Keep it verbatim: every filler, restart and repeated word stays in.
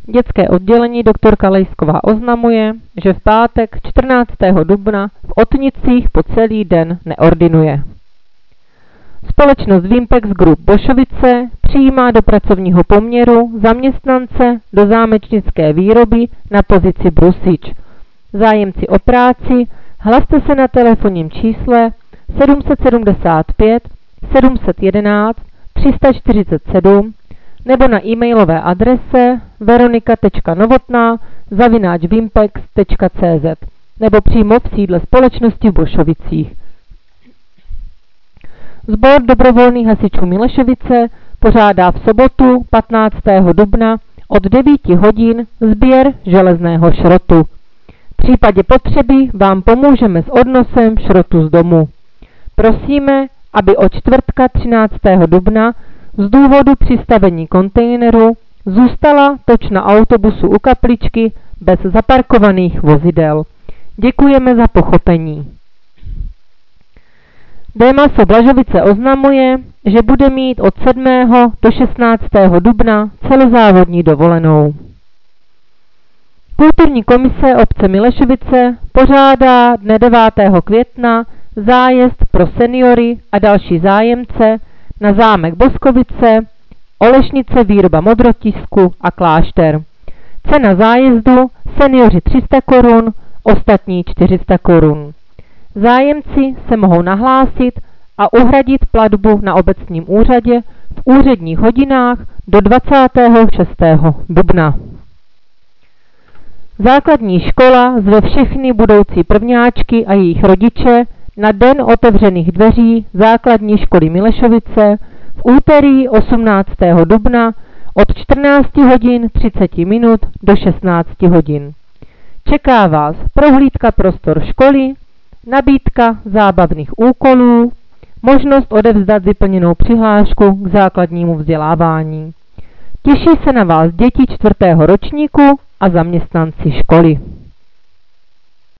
Dětské oddělení doktorka Lejsková oznamuje, že v pátek čtrnáctého dubna v Otnicích po celý den neordinuje. Společnost Vimpex Group Bošovice přijímá do pracovního poměru zaměstnance do zámečnické výroby na pozici brusič. Zájemci o práci, hlaste se na telefonním čísle sedm sedm pět sedm jedna jedna tři čtyři sedm nebo na e-mailové adrese veronika tečka novotná zavináč vimpex tečka cz nebo přímo v sídle společnosti v Bošovicích. Sbor dobrovolných hasičů Milešovice pořádá v sobotu patnáctého dubna od devíti hodin sběr železného šrotu. V případě potřeby vám pomůžeme s odnosem šrotu z domu. Prosíme, aby od čtvrtka třináctého dubna z důvodu přistavení kontejneru zůstala toč na autobusu u kapličky bez zaparkovaných vozidel. Děkujeme za pochopení. Démaso Blažovice oznamuje, že bude mít od sedmého do šestnáctého dubna celozávodní dovolenou. Kulturní komise obce Milešovice pořádá dne devátého května zájezd pro seniory a další zájemce na zámek Boskovice, Olešnice výroba modrotisku a klášter. Cena zájezdu seniori tři sta korun, ostatní čtyři sta korun. Zájemci se mohou nahlásit a uhradit platbu na obecním úřadě v úředních hodinách do dvacátého šestého dubna. Základní škola zve všechny budoucí prvňáčky a jejich rodiče na den otevřených dveří základní školy Milešovice v úterý osmnáctého dubna od čtrnácti hodin třicet minut do šestnácti hodin. Čeká vás prohlídka prostor školy, nabídka zábavných úkolů, možnost odevzdat vyplněnou přihlášku k základnímu vzdělávání. Těší se na vás děti čtvrtého ročníku a zaměstnanci školy.